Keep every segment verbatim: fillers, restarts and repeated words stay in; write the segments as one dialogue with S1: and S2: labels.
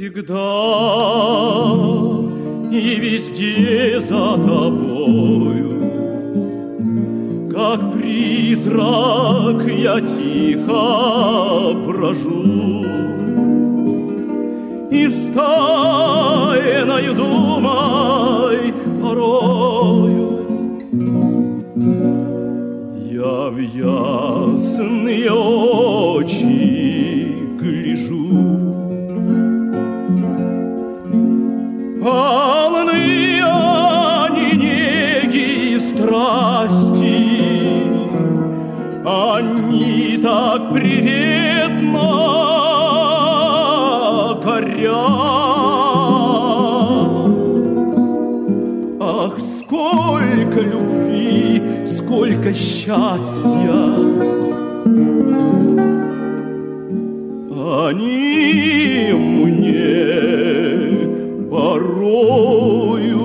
S1: всегда и везде за тобою, как призрак я тихо брожу, и с тайною думой порою я в ясные очи гляжу. Полны они неги и страсти, они так приветно горят. Ах, сколько любви, сколько счастья они мне порою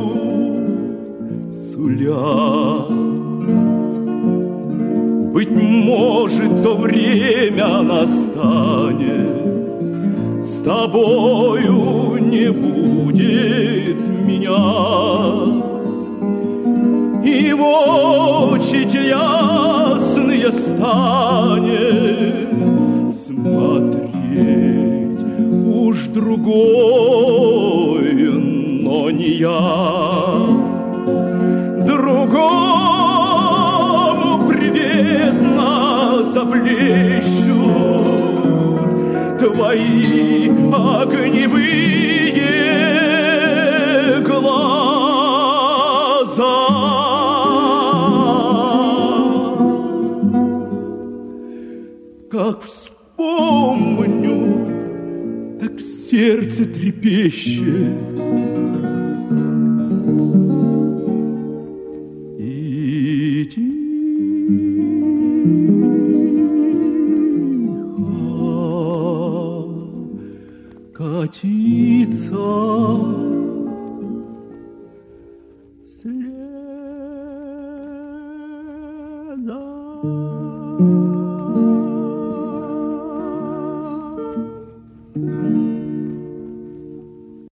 S1: сулят. Быть может, то время настанет, с тобою не будет меня, и в очи те ясные станет смотреть уж другой, но не я. Другому приветно заблещут твои огневые глаза. Как вспомню, так сердце трепещет. И тихо катится следом.